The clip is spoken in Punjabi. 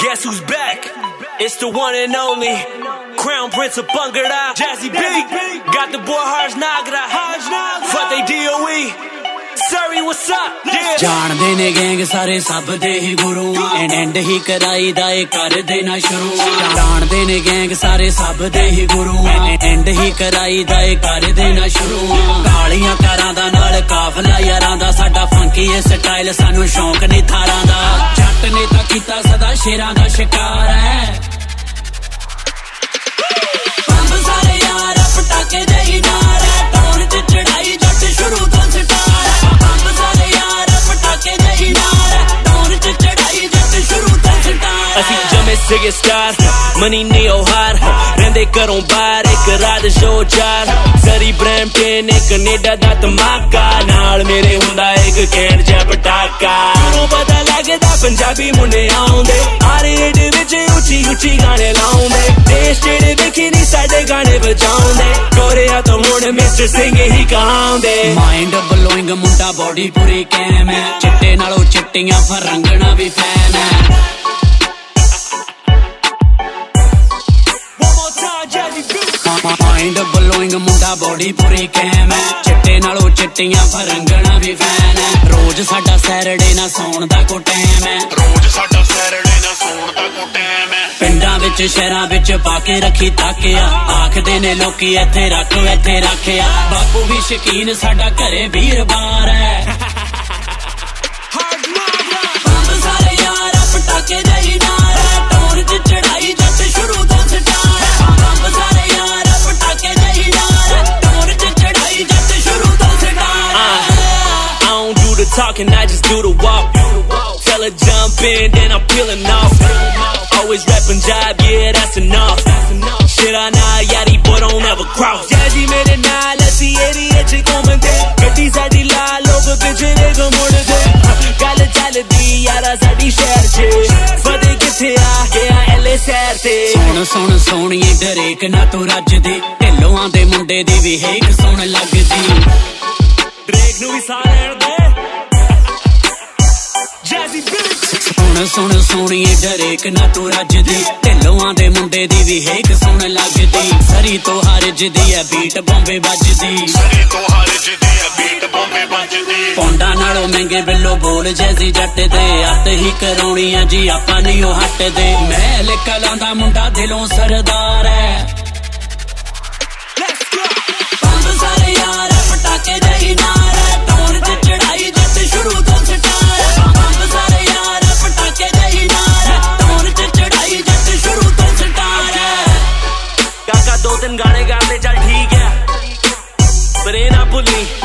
Guess who's back? It's the one and only Crown Prince of Bhangra, Jazzy B. Got the boy Harsh Nagra, Fateh DOE. Sorry, what's up? Yeah. ਜਾਣਦੇ ਨੇ ਗੈਂਗ ਸਾਰੇ ਸਭ ਦੇ ਹੀ ਗੁਰੂ ਐਂਡ ਹੀ ਕਰਾਈਦਾ ਏ ਕਰ ਦੇਣਾ ਸ਼ੁਰੂ ਜਾਣਦੇ ਨੇ ਗੈਂਗ ਸਾਰੇ ਸਭ ਦੇ ਹੀ ਗੁਰੂ ਐਂਡ ਹੀ ਕਰਾਈਦਾ ਏ ਕਰ ਦੇਣਾ ਸ਼ੁਰੂ ਕਾਲੀਆਂ ਕਾਰਾਂ ਦਾ ਨਾਲ ਕਾਫਲਾ ਯਾਰਾਂ ਦਾ ਸਾਡਾ ਫੰਕੀ ਏ ਸਟਾਈਲ ਸਾਨੂੰ ਸ਼ੌਂਕ ਨਹੀਂ ਥਾਰਾਂ ਦਾ ਜੱਟ ਨੇ ਤਾਂ ਕੀਤਾ ਸਦਾ ਸ਼ੇਰਾਂ ਦਾ ਸ਼ਿਕਾਰ ਹੈ ਬੰਬ ਸਾਰੇ ਯਾਰ ਪਟਾਕੇ ਦੇ ਹੀ ਨਾਰ ਟੌਰ ਤੇ ਚੜਾਈ ਜੱਟ ਸ਼ੁਰੂ ਤੋਂ ਸਟਾਰ ਅਸੀਂ ਜਮੇ ਸੀਗੇ ਸਟਾਰ ਮਨੀ ਨੀਓ ਹਾਰ ਰਹਿੰਦੇ ਘਰੋਂ ਬਾਹਰ ਇੱਕ ਰਾਤ ਸ਼ੋ ਚਾਰ ਸਰੀ ਬ੍ਰੈਂਪਟਨ ਕੈਨੇਡਾ ਦਾ ਧਮਾਕਾ ਨਾਲ ਮੇਰੇ ਹੁੰਦਾ ਇੱਕ ਕੈਂਡ ਜਿਹਾ ਪਟਾਕਾ ਨੂੰ ਪਤਾ ਲੱਗਦਾ ਪੰਜਾਬੀ ਮੁੰਡੇ ਆਉਂਦੇ ਆਰੇਡ ਵਿੱਚ ਉੱਚੀ ਉੱਚੀ ਗਾਣੇ ਲਾਉਂਦੇ ਦੇਸ਼ ਜਿਹੜੇ ਵੇਖੀ ਨਹੀਂ ਸਾਡੇ ਗਾਣੇ ਵਜਾਉਂਦੇ ਕੋਰਿਆ ਤੋਂ ਹੁਣ ਮਿਸਟਰ ਸਿੰਘ ਹੀ ਕਹਾਉਂਦੇ ਮਾਈਂਡ ਬਲੋਇੰਗ ਮੁੰਡਾ ਬੋਡੀ ਪੂਰੀ ਕੈਮ ਹੈ ਚਿੱਟੇ ਨਾਲੋਂ ਚਿੱਟੀਆਂ ਫਰੰਗਣਾ ਵੀ ਫੈਨ ਹੈ ਮਾਈਂਡ ਬਲੋਇੰਗ ਮੁੰਡਾ ਬੋਡੀ ਪੂਰੀ ਕੈਮ ਹੈ ਚਿੱਟੇ ਨਾਲੋਂ ਚਿੱਟੀਆਂ ਫਰੰਗਣਾ ਵੀ ਫੈਨ ਹੈ ਰੋਜ਼ ਸਾਡਾ ਸੈਟਰਡੇ ਨਾ ਸੌਣ ਦਾ ਕੋ ਟਾਈਮ ਹੈ ਰੋਜ਼ ਸਾਡਾ ਸੈਟਰਡੇ ਨਾ ਸੌਣ ਦਾ ਕੋ ਟਾਈਮ ਹੈ ਪਿੰਡਾਂ ਵਿੱਚ ਸ਼ਹਿਰਾਂ ਵਿੱਚ ਪਾ ਕੇ ਰੱਖੀ ਤਾਕਿਆ ਆਖਦੇ ਨੇ ਲੋਕੀ ਇੱਥੇ ਰੱਖਿਆ ਬਾਪੂ ਵੀ ਸ਼ਕੀਨ ਸਾਡਾ ਘਰੇ ਵੀਰਵਾਰ ਹੈ ਬੰਬ ਸਾਰੇ ਯਾਰ ਪਟਾਕੇ ਦੇ ਹੀ ਨਾਰ ਟੌਰ ਚ ਚੜਾਈ ਜੱਟ ਸ਼ੁਰੂ ਤੋਂ ਸਟਾਰ ਬੰਬ ਸਾਰੇ ਯਾਰ ਪਟਾਕੇ ਦੇ ਹੀ ਨਾਰ ਟੌਰ ਚ ਚੜਾਈ ਜੱਟ ਸ਼ੁਰੂ ਤੋਂ star I don't do the talking, I just do the walk. Tell her jump in, then I'm peeling off. Always rap Punjab, yeah, that's enough. Shit I know, yaddy, boy, don't ever cross. Jazzy mere naal, assi area ch घूमदे गड्डी साडी लाल लोग पिछड़े को मुड़दे गल चलदी यारा साडी शहर च फतेह किथे आ गया LA शहर ते सुन सोहणीए डरेक ना तू रजदी ढिल्लों दे मुंडे दी भी हेक सुन लगदी ड्रेक नू भी साह लैण दे Jazzy B सुन सोहणीए डरेक ना तू रजदी ढिल्लों दे मुंडे दी भी हेक सुन लगदी सरी तो हारजदी है बीट बॉम्बे बजदी ਸਰੀ ਤੋਂ ਹਾਰਜਦੀ ਹੈ ਬੀਟ ਬੰਬੇ ਵੱਜਦੀ ਪੌਂਡਾ ਨਾਲੋਂ ਮਹਿੰਗੇ ਬਿੱਲੋ ਬੋਲ ਜੈਜ਼ੀ ਜੱਟ ਦੇ ਅੱਤ ਹੀ ਕਰਾਉਣੀ ਆ ਜੀ ਆਪਾਂ ਨਹੀਂ ਉਹ ਹੱਟਦੇ ਮਹਿਲ ਕਲਾਂ ਦਾ ਮੁੰਡਾ ਦਿਲੋਂ ਸਰਦਾਰ ਹੈ ਬੰਬ ਸਾਰੇ ਯਾਰ ਪਟਾਕੇ ਦੇ ਹੀ ਨਾਰ ਟੌਰ ਚ ਚੜਾਈ ਜੱਟ ਸ਼ੁਰੂ ਤੋਂ ਸਟਾਰ ਬੰਬ ਸਾਰੇ ਯਾਰ ਪਟਾਕੇ ਦੇ ਹੀ ਨਾਰ ਟੌਰ ਚ ਚੜਾਈ ਜੱਟ ਸ਼ੁਰੂ ਤੋਂ ਸਟਾਰ ਕਾਕਾ ਦੋ ਤਿੰਨ ਗਾਣੇ ਗਾ ਲੈ ਚੱਲ ਠੀਕ ਹੈ ਪਰ ਇਹ ਨਾ ਭੁੱਲੀ